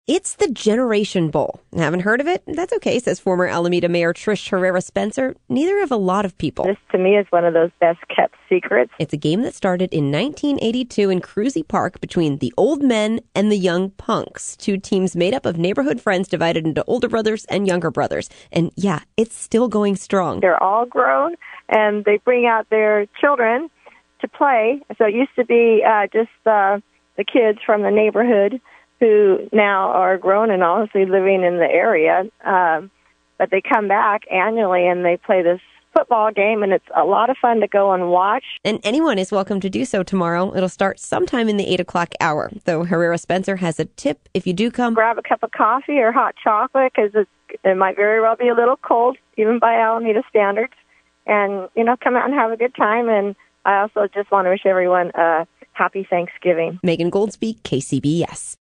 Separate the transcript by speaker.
Speaker 1: It's the Generation Bowl. Haven't heard of it? That's okay, says former Alameda Mayor Trish Herrera Spencer. Neither have a lot of people.
Speaker 2: This, to me, is one of those best-kept secrets.
Speaker 1: It's a game that started in 1982 in Cruzy Park between the old men and the young punks, two teams made up of neighborhood friends divided into older brothers and younger brothers. And yeah, it's still going strong.
Speaker 2: They're all grown, and they bring out their children to play. So it used to be just the kids from the neighborhood who now are grown and obviously living in the area. But they come back annually and they play this football game, and it's a lot of fun to go and watch.
Speaker 1: And anyone is welcome to do so tomorrow. It'll start sometime in the 8 o'clock hour. Though Herrera Spencer has a tip if you do come.
Speaker 2: Grab a cup of coffee or hot chocolate because it might very well be a little cold, even by Alameda standards. And, come out and have a good time. And I also just want to wish everyone a happy Thanksgiving.
Speaker 1: Megan Goldsby, KCBS.